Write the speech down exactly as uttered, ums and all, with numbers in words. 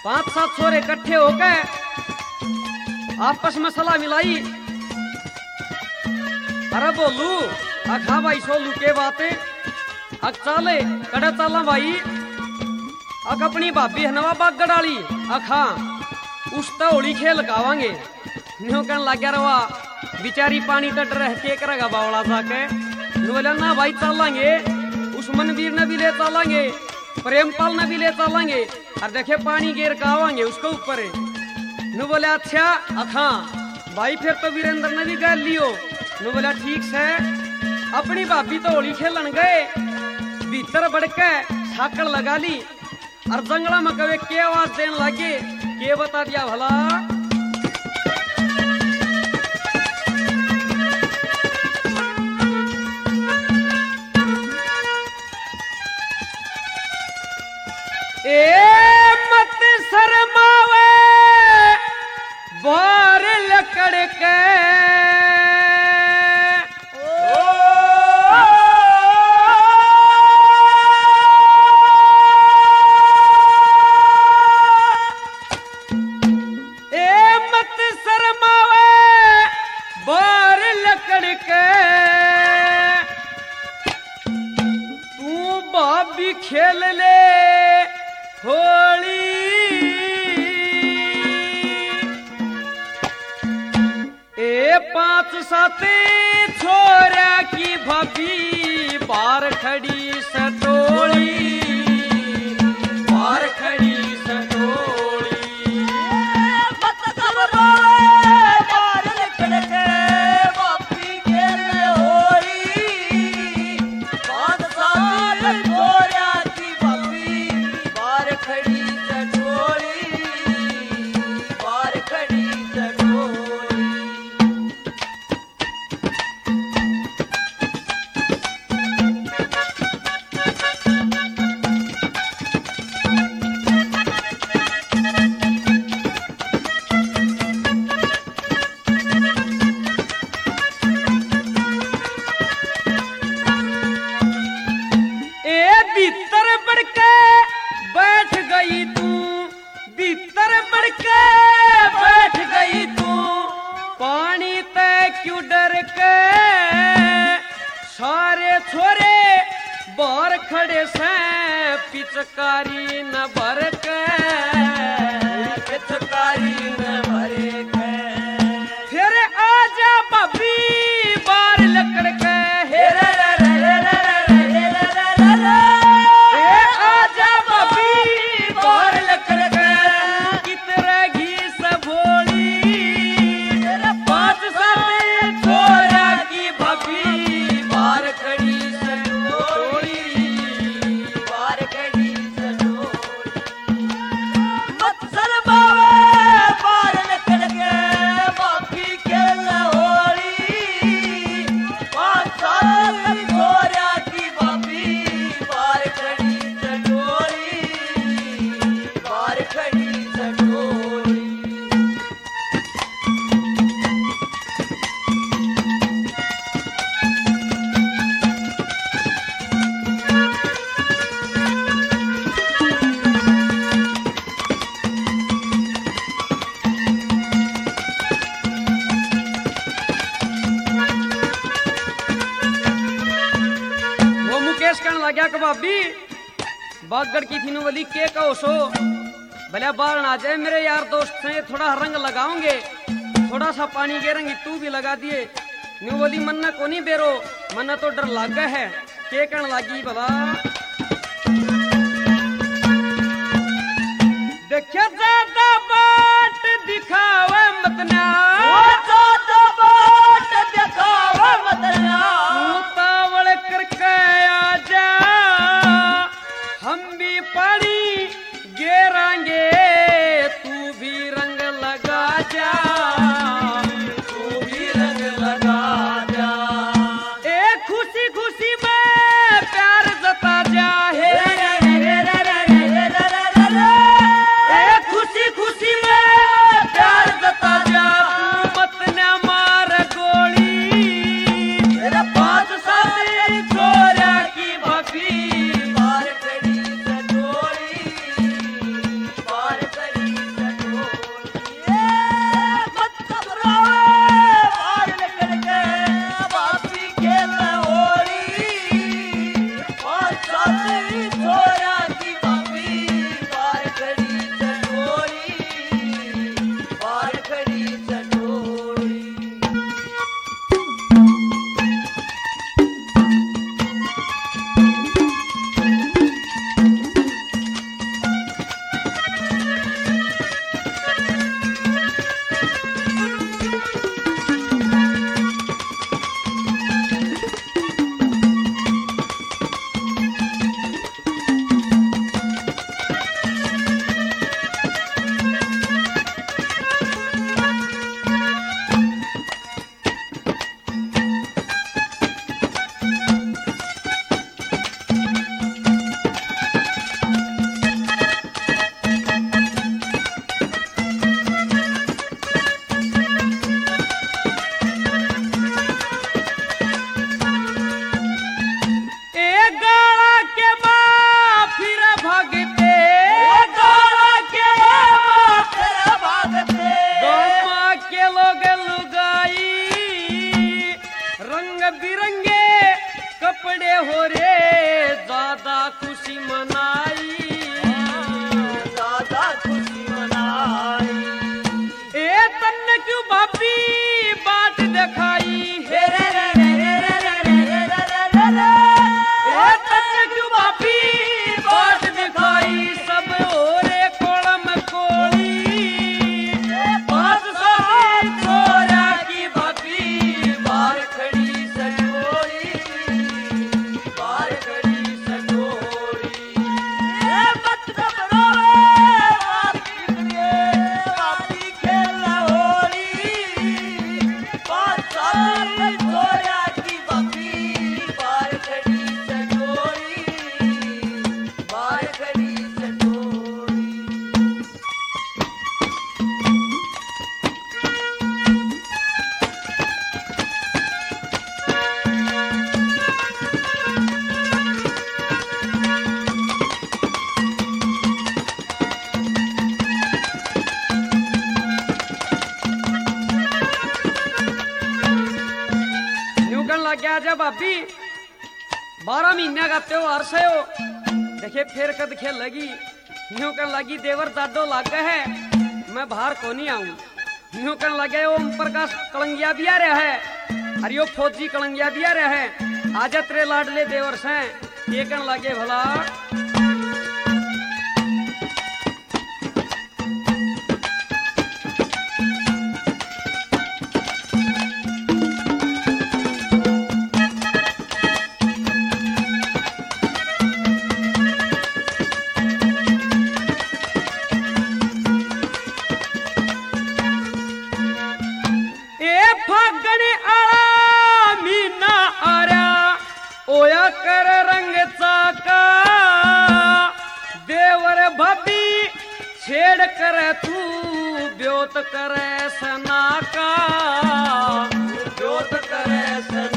पांच सात छोरे इकट्ठे होकर आपस में सलाह मिलाई। अरे बोलू अखा भाई सोलू के बातें अक चाले कड़े चाला भाई अक अपनी भाभी हनवा बाग गड़ाली अखा उस तो होली खेल गावांगे न्यू कहन लग गया रवा बिचारी पानी तट रह के करेगा बावला जाके बोला ना भाई चलांगे उस मनवीर ने भी ले चलांगे प्रेमपाल ने भी ले चलांगे और देखे पानी गिर का आवांगे उसके ऊपर नु बोले अच्छा अखा भाई फिर तो वीरेंद्र ने भी गाल लियो नु बोला ठीक से अपनी भाभी तो होली खेलन गए भीतर बढ़ के छाकड़ लगा ली और जंगला में कवे के आवाज देने लगे के बता दिया भला ए मत शर्मावे बार लकड़ के ए मत शर्मावे बार लकड़ के तू भाभी खेल ले होली ए पांच सात छोरा की भाभी बार खड़ी सटोली बार खड़ी सटोली मत घबराओ बार लकड़ के भाभी खेल होली पांच सात छोरा की भाभी बार खड़ी सटोली बार खड़ी सटोली भीतर बढ़ के बैठ गई तू भीतर बढ़ के बैठ गई तू पानी तय क्यों डर के सारे छोरे बाहर खड़े से पिचकारी न भर के पिचकारी न भर के फिर आजा भाभी बार लकड़ के हे रे रे रे रे रे लग्या कबाबी बागड़ की थी बोली के कहो सो भले बाहर ना जाए मेरे यार दोस्त से थोड़ा रंग लगाओगे थोड़ा सा पानी गिरेंगे तू भी लगा दिए न्यू बोली मन्ना को नहीं बेरो मन्ना तो डर लगा है के कहने लगी भला देखे ज्यादा बाट दिखावे मत ना ज्यादा बाट दिखावे मत ना तावड़ करके आजा हम भी पानी गेरांगे तू भी रंग लगा जा तू भी रंग लगा जा ए खुशी खुशी में प्यार जता जा हे खुशी खुशी में प्यार जता जा मत न मार गोली पांच सात छोरा की भाभी बार खड़ी सटोली राजा भाभी बारह महीने का त्योहार से हो देखे फिर कद खेल लगी यूं कर लगी देवर जाडो लागे है मैं बाहर को नहीं आऊं यूं कर लगे ओम प्रकाश कलंगिया भी आ रहा है अरे यो फौजी कलंगिया भी आ रहा है आजा तेरे लाडले देवर से ये कर लगे भला कर रंग चाका देवर भाभी छेड़ कर तू ब्योत करे सना का ब्योत करे सना